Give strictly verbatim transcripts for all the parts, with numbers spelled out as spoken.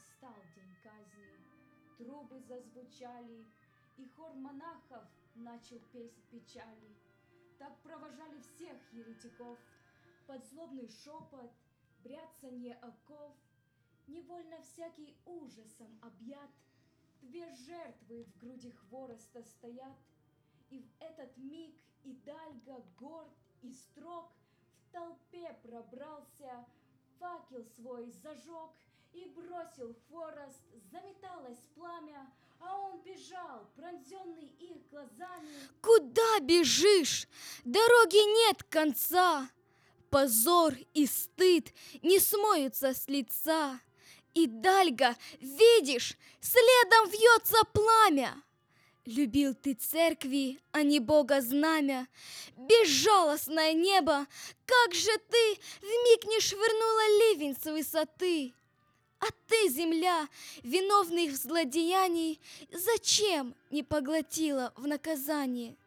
Настал день казни, трубы зазвучали, и хор монахов начал петь печали. Так провожали всех еретиков под злобный шепот, бряцанье оков. Невольно всякий ужасом объят, две жертвы в груди хвороста стоят. И в этот миг Идальго, горд и строг, в толпе пробрался, факел свой зажег и бросил в хворост. Заметалось пламя, а он бежал, пронзенный их глазами. Куда бежишь? Дороги нет конца. Позор и стыд не смоются с лица. Идальго, видишь, следом вьется пламя. Любил ты церкви, а не Бога знамя. Безжалостное небо, как же ты вмиг не швырнула ливень с высоты. А ты, земля, виновных в злодеяний, зачем не поглотила в наказание?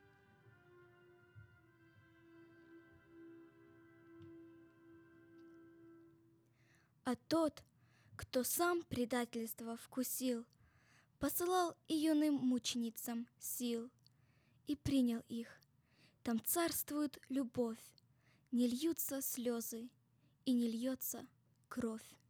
А тот, кто сам предательство вкусил, посылал и юным мученицам сил и принял их. Там царствует любовь, не льются слезы и не льется кровь.